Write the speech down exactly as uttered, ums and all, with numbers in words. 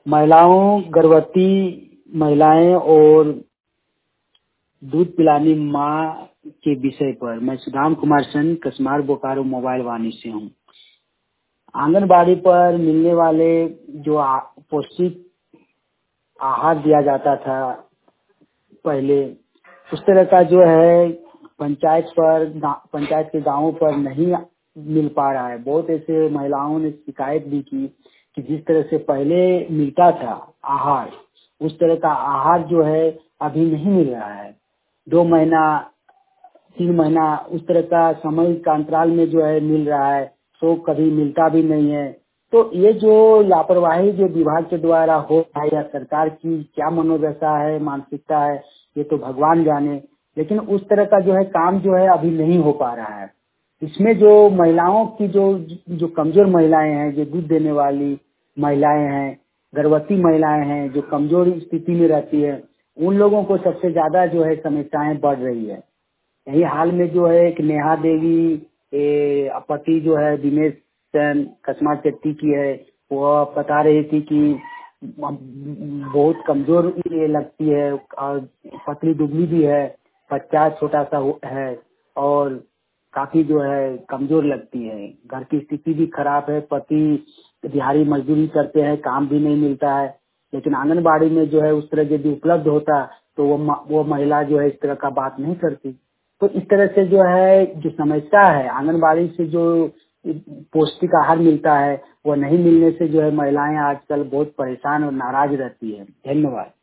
महिलाओं, गर्भवती महिलाएं और दूध पिलानी माँ के विषय पर मैं सुदाम कुमार सेन, कसमार बोकारो मोबाइल वाणी से हूँ। आंगनबाड़ी पर मिलने वाले जो पौष्टिक आहार दिया जाता था पहले, उस तरह का जो है पंचायत पर पंचायत के गांवों पर नहीं मिल पा रहा है। बहुत ऐसे महिलाओं ने शिकायत भी की कि जिस तरह से पहले मिलता था आहार, उस तरह का आहार जो है अभी नहीं मिल रहा है। दो महीना तीन महीना उस तरह का समय का अंतराल में जो है मिल रहा है, तो कभी मिलता भी नहीं है। तो ये जो लापरवाही जो विभाग के द्वारा हो रहा है या सरकार की क्या मनोदशा है, मानसिकता है, ये तो भगवान जाने, लेकिन उस तरह का जो है काम जो है अभी नहीं हो पा रहा है। इसमें जो महिलाओं की जो जो कमजोर महिलाएं हैं, जो दूध देने वाली महिलाएं हैं, गर्भवती महिलाएं हैं, जो कमजोर स्थिति में रहती है, उन लोगों को सबसे ज्यादा जो है समस्याएं बढ़ रही है। यही हाल में जो है एक नेहा देवी पति जो है दिनेश सेन कसमा चट्टी की है, वो बता रही थी कि बहुत कमजोर ये लगती है और पतली दुबली भी है, बच्चा छोटा सा है और काफी जो है कमजोर लगती है। घर की स्थिति भी खराब है, पति दिहाड़ी मजदूरी करते हैं, काम भी नहीं मिलता है, लेकिन आंगनबाड़ी में जो है उस तरह यदि उपलब्ध होता तो वो वो महिला जो है इस तरह का बात नहीं करती। तो इस तरह से जो है जो समस्या है, आंगनबाड़ी से जो पौष्टिक आहार मिलता है वो नहीं मिलने से जो है महिलाएं आजकल बहुत परेशान और नाराज रहती है। धन्यवाद।